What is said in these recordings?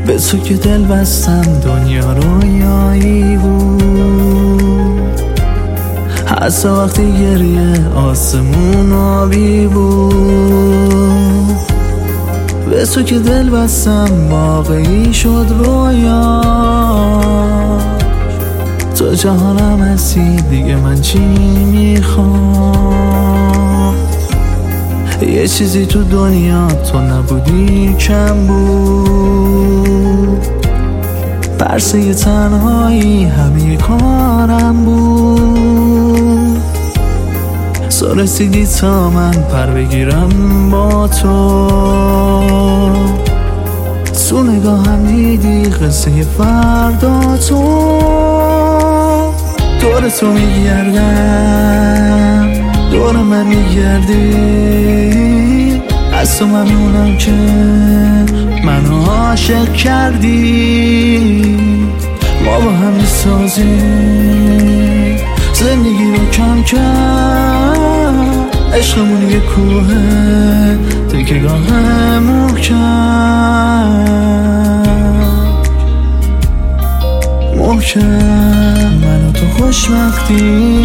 به تو که دل بستم دنیا رویایی بود، حتی وقتی گریه آسمون آبی بود. به تو که دل بستم واقعی شد رویا، تو جهانم هستی دیگه من چی میخوام. یه چیزی تو دنیا تو نبودی کم بود، پرسه تنهایی همه کارم بود. سو رسیدی تا من پر بگیرم با تو، تو نگاهم دیدی قصه فردا تو. دور تو میگردم، دور من میگردی، از تو ممنونم که منو عاشق کردی. ما با هم میسازیم زندگی رو کم کم، عشقمون یه کوه تکیه‌گاه محکم. من و تو خوشبختی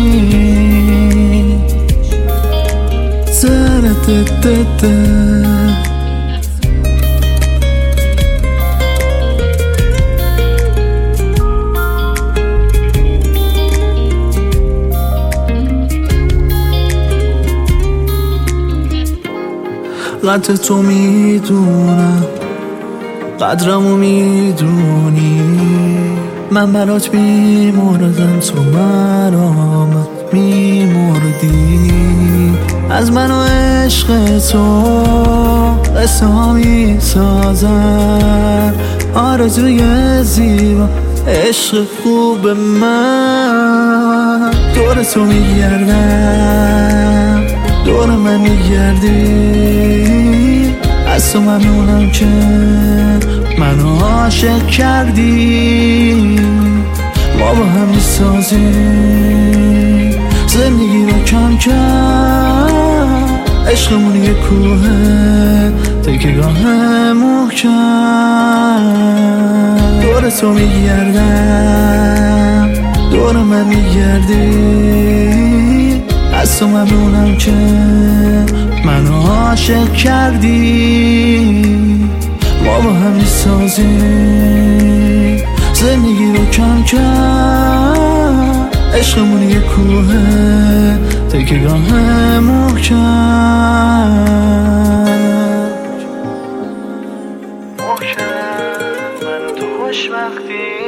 قدر تو میدونم، قدرمو میدونی، من برات میمردم تو برامت میمردی. از من و عشق تو قصه ها میسازن، آرزوی زیبا عشق خوب من. دور تو میگردم، دور من میگردی، از تو ممنونم که منو عاشق کردی. ما با هم میسازیم زندگی رو کم کم، عشقمون یه کوه تکیه‌گاه محکم. دور تو میگردم، دور من میگردی، از تو ممنونم که منو عاشق کردی. ما با هم میسازیم زندگی رو کم کم، عشقمون یه کوه تکیه‌گاه محکم. من و تو خوشبختی